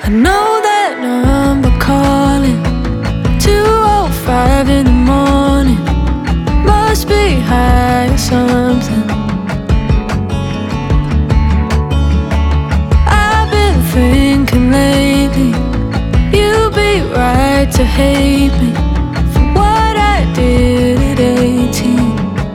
I know that number calling 2:05 in the morning. Must be high or something. I've been thinking lately you'd be right to hate me for what I did at 18.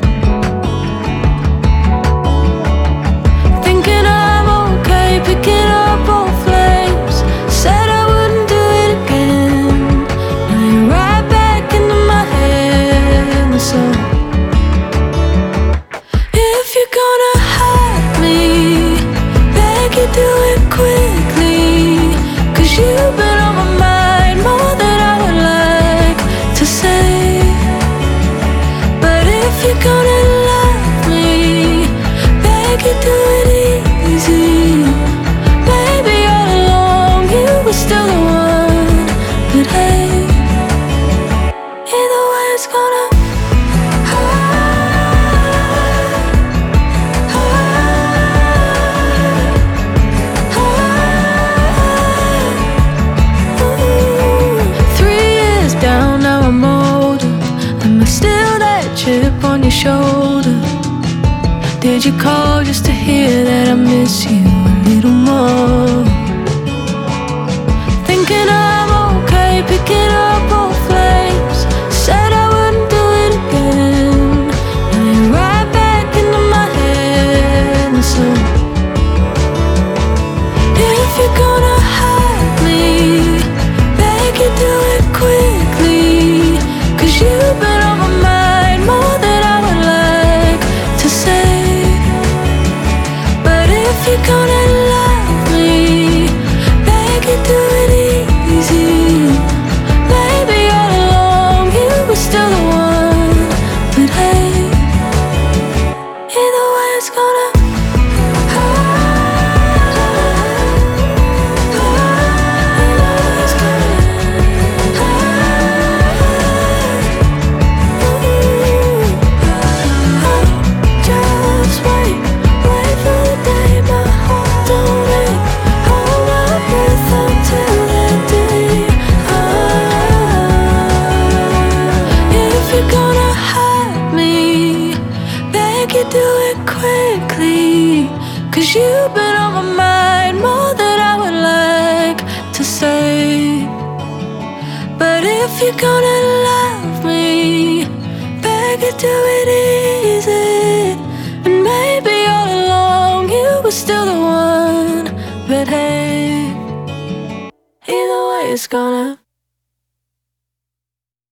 Thinking I'm okay, picking up old flames. Said I wouldn't do it again. Now you're right back into my head. And so if you're gonna hurt me, beg you do it quickly, 'cause you've been on my mind more than I would like to say. But if you're gonna love me, beg you do it easy. Maybe all along you were still the one, but hey, either way it's gonna chip on your shoulder. Did you call just to hear that I miss you a little more? Thinking I'm okay, picking up old flames. Said I wouldn't do it again. Now you're right back into my head. And so if you're gonna hurt me, beg you do it quickly, 'cause you've been on my mind more than I would like to say. But if you're gonna love me, beg you do it easy. Maybe all along you were still the one, but hey, either way it's gonna do it quickly, 'cause you've been on my mind more than I would like to say. But if you're gonna love me, beg you do it easy. And maybe all along you were still the one, but hey, either way it's gonna